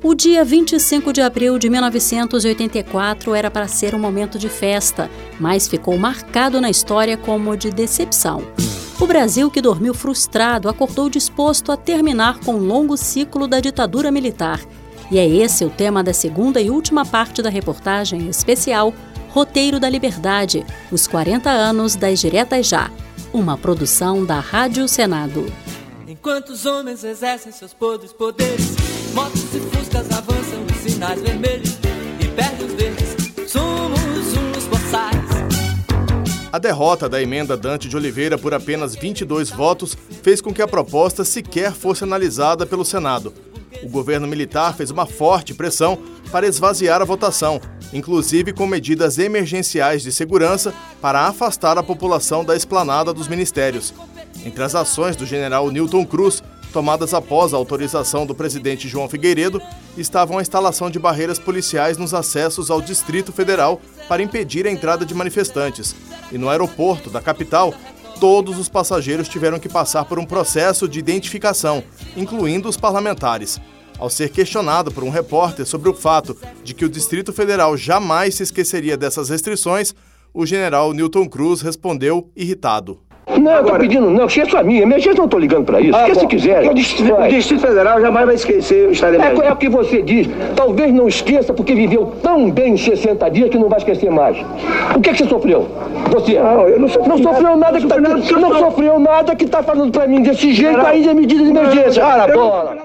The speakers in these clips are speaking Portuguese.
O dia 25 de abril de 1984 era para ser um momento de festa, mas ficou marcado na história como de decepção. O Brasil, que dormiu frustrado, acordou disposto a terminar com um longo ciclo da ditadura militar. E é esse o tema da segunda e última parte da reportagem especial Roteiro da Liberdade, os 40 anos das Diretas Já, uma produção da Rádio Senado. Enquanto os homens exercem seus podres poderes, motos e fuscas avançam os sinais vermelhos e perdem os verdes, somos uns boçais. A derrota da emenda Dante de Oliveira por apenas 22 votos fez com que a proposta sequer fosse analisada pelo Senado. O governo militar fez uma forte pressão para esvaziar a votação, inclusive com medidas emergenciais de segurança para afastar a população da esplanada dos ministérios. Entre as ações do general Newton Cruz, tomadas após a autorização do presidente João Figueiredo, estavam a instalação de barreiras policiais nos acessos ao Distrito Federal para impedir a entrada de manifestantes. E no aeroporto da capital, todos os passageiros tiveram que passar por um processo de identificação, incluindo os parlamentares. Ao ser questionado por um repórter sobre o fato de que o Distrito Federal jamais se esqueceria dessas restrições, o general Newton Cruz respondeu irritado. Não, eu tô pedindo, não, esqueça a minha gente não tô ligando pra isso, esqueça se quiser. O Distrito Federal jamais vai esquecer o Estado de Emergência. É o que você diz, talvez não esqueça porque viveu tão bem em 60 dias que não vai esquecer mais. O que você sofreu? Você? Não, eu não sofreu nada que não sofreu nada que tá falando pra mim desse jeito aí de medida de emergência. Ah, na bola!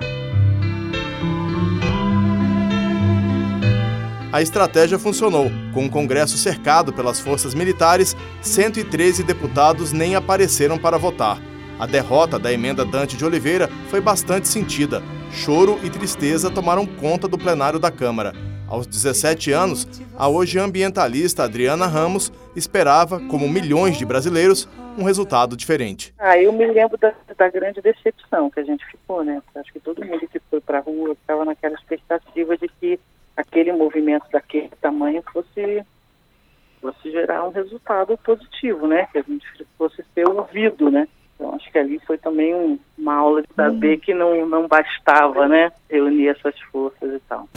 A estratégia funcionou. Com o Congresso cercado pelas forças militares, 113 deputados nem apareceram para votar. A derrota da emenda Dante de Oliveira foi bastante sentida. Choro e tristeza tomaram conta do plenário da Câmara. Aos 17 anos, a hoje ambientalista Adriana Ramos esperava, como milhões de brasileiros, um resultado diferente. Eu me lembro da grande decepção que a gente ficou, né? Acho que todo mundo que foi para a rua estava naquela expectativa de que aquele movimento daquele tamanho fosse gerar um resultado positivo, né? Que a gente fosse ser ouvido, né? Então acho que ali foi também uma aula de saber que não bastava, né? Reunir essas forças e tal.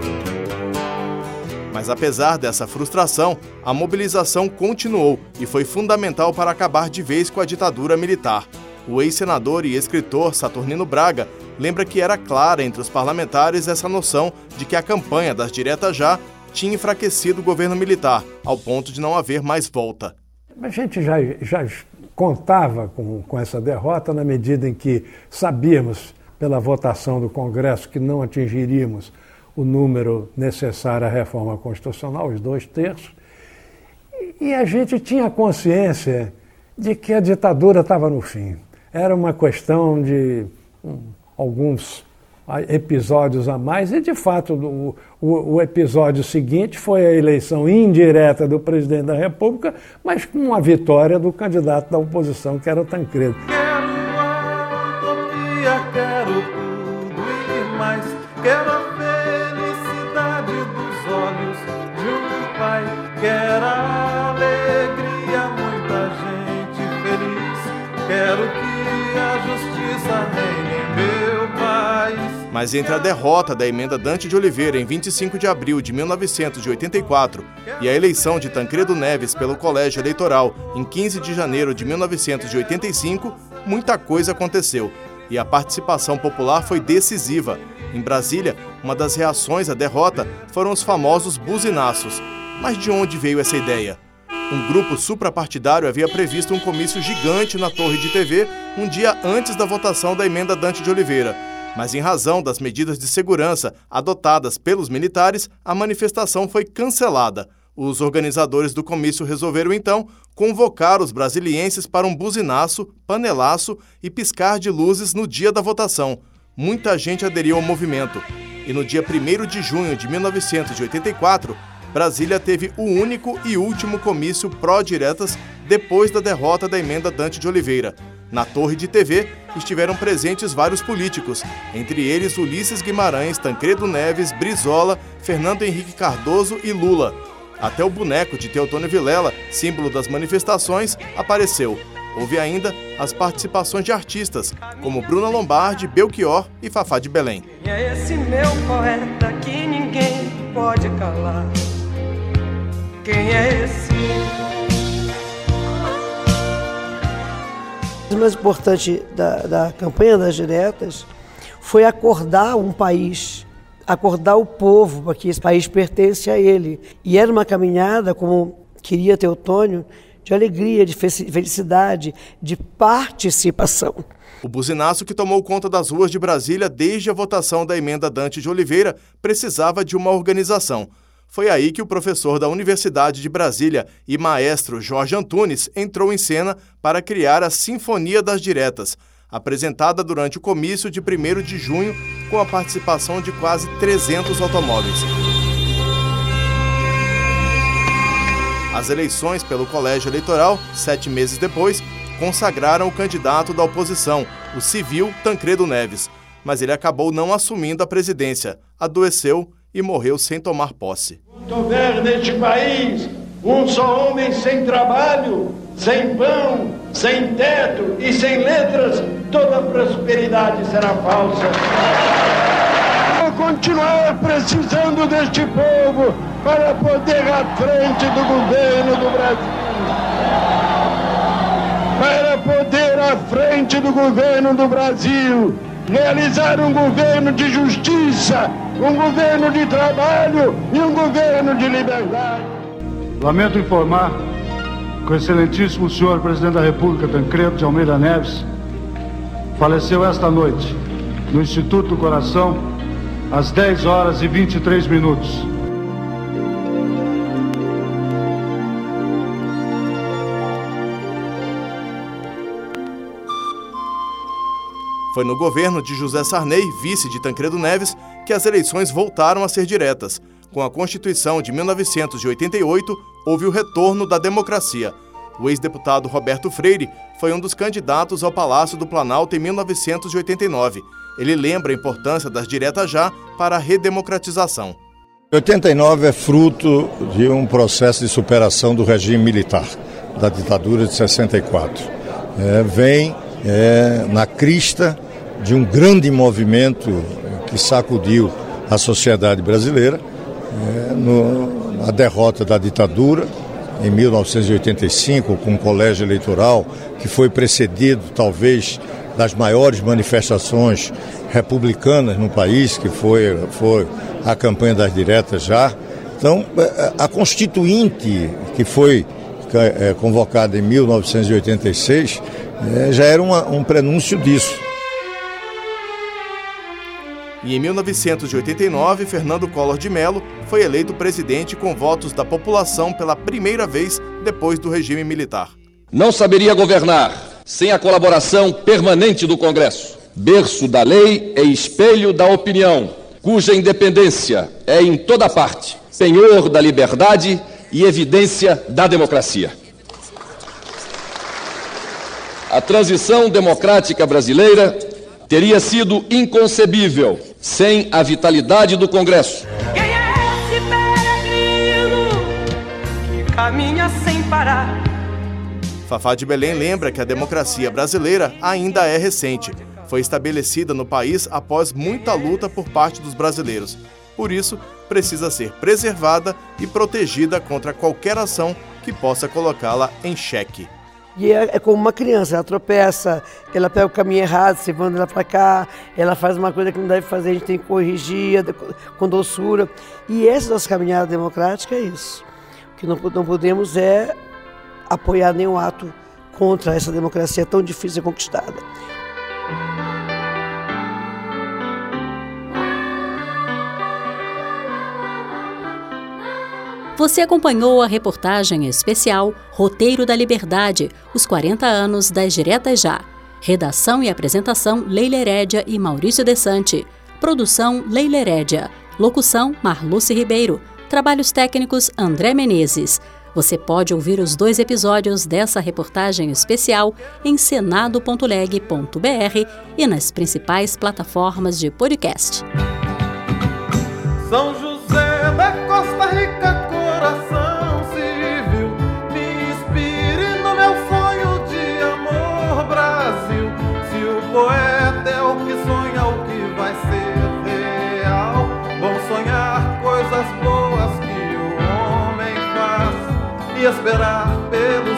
Mas apesar dessa frustração, a mobilização continuou e foi fundamental para acabar de vez com a ditadura militar. O ex-senador e escritor Saturnino Braga lembra que era clara entre os parlamentares essa noção de que a campanha das Diretas Já tinha enfraquecido o governo militar, ao ponto de não haver mais volta. A gente já contava com essa derrota na medida em que sabíamos, pela votação do Congresso, que não atingiríamos o número necessário à reforma constitucional, os 2/3, e a gente tinha consciência de que a ditadura estava no fim. Era uma questão de alguns episódios a mais, e de fato o episódio seguinte foi a eleição indireta do presidente da República, mas com uma vitória do candidato da oposição, que era o Tancredo. Quero a utopia, quero tudo e mais, quero a felicidade dos olhos de um pai, quero a alegria, muita gente feliz, quero que a justiça reine em meu país. Mas entre a derrota da emenda Dante de Oliveira em 25 de abril de 1984 e a eleição de Tancredo Neves pelo Colégio Eleitoral em 15 de janeiro de 1985, muita coisa aconteceu e a participação popular foi decisiva. Em Brasília, uma das reações à derrota foram os famosos buzinaços. Mas de onde veio essa ideia? Um grupo suprapartidário havia previsto um comício gigante na Torre de TV um dia antes da votação da emenda Dante de Oliveira. Mas em razão das medidas de segurança adotadas pelos militares, a manifestação foi cancelada. Os organizadores do comício resolveram, então, convocar os brasilienses para um buzinaço, panelaço e piscar de luzes no dia da votação. Muita gente aderiu ao movimento. E no dia 1º de junho de 1984, Brasília teve o único e último comício pró-diretas depois da derrota da emenda Dante de Oliveira. Na Torre de TV estiveram presentes vários políticos, entre eles Ulisses Guimarães, Tancredo Neves, Brizola, Fernando Henrique Cardoso e Lula. Até o boneco de Teotônio Vilela, símbolo das manifestações, apareceu. Houve ainda as participações de artistas, como Bruna Lombardi, Belchior e Fafá de Belém. Quem é esse meu poeta que ninguém pode calar? Quem é esse? O mais importante da campanha das diretas foi acordar um país, acordar o povo, porque esse país pertence a ele. E era uma caminhada, como queria Teotônio, de alegria, de felicidade, de participação. O buzinaço que tomou conta das ruas de Brasília desde a votação da emenda Dante de Oliveira precisava de uma organização. Foi aí que o professor da Universidade de Brasília e maestro Jorge Antunes entrou em cena para criar a Sinfonia das Diretas, apresentada durante o comício de 1º de junho, com a participação de quase 300 automóveis. As eleições pelo Colégio Eleitoral, 7 meses depois, consagraram o candidato da oposição, o civil Tancredo Neves, mas ele acabou não assumindo a presidência, adoeceu e morreu sem tomar posse. Quando houver neste país um só homem sem trabalho, sem pão, sem teto e sem letras, toda prosperidade será falsa. Vou continuar precisando deste povo para poder à frente do governo do Brasil. Para poder à frente do governo do Brasil realizar um governo de justiça, um governo de trabalho e um governo de liberdade. Lamento informar que o excelentíssimo senhor presidente da República, Tancredo de Almeida Neves, faleceu esta noite no Instituto do Coração, às 10h23. Foi no governo de José Sarney, vice de Tancredo Neves, que as eleições voltaram a ser diretas. Com a Constituição de 1988, houve o retorno da democracia. O ex-deputado Roberto Freire foi um dos candidatos ao Palácio do Planalto em 1989. Ele lembra a importância das diretas já para a redemocratização. 89 é fruto de um processo de superação do regime militar, da ditadura de 64. Vem na crista de um grande movimento que sacudiu a sociedade brasileira, a derrota da ditadura em 1985, com o colégio eleitoral, que foi precedido talvez das maiores manifestações republicanas no país, que foi a campanha das diretas já. Então, a Constituinte, que foi convocada em 1986, já era um prenúncio disso. E em 1989, Fernando Collor de Mello foi eleito presidente com votos da população pela primeira vez depois do regime militar. Não saberia governar sem a colaboração permanente do Congresso, berço da lei e espelho da opinião, cuja independência é em toda parte, penhor da liberdade e evidência da democracia. A transição democrática brasileira teria sido inconcebível sem a vitalidade do Congresso. Quem é esse peregrino que caminha sem parar? Fafá de Belém lembra que a democracia brasileira ainda é recente. Foi estabelecida no país após muita luta por parte dos brasileiros. Por isso, precisa ser preservada e protegida contra qualquer ação que possa colocá-la em xeque. E é como uma criança, ela tropeça, ela pega o caminho errado, você manda ela para cá, ela faz uma coisa que não deve fazer, a gente tem que corrigir com doçura. E essa nossa caminhada democrática é isso. O que não podemos é apoiar nenhum ato contra essa democracia tão difícil de ser conquistada. Você acompanhou a reportagem especial Roteiro da Liberdade, os 40 anos das Diretas Já. Redação e apresentação Leila Herédia e Maurício Desante. Produção Leila Herédia. Locução Marluce Ribeiro. Trabalhos técnicos André Menezes. Você pode ouvir os 2 episódios dessa reportagem especial em senado.leg.br e nas principais plataformas de podcast. São José da Costa Rica, coração civil, me inspire no meu sonho de amor. e esperar pelos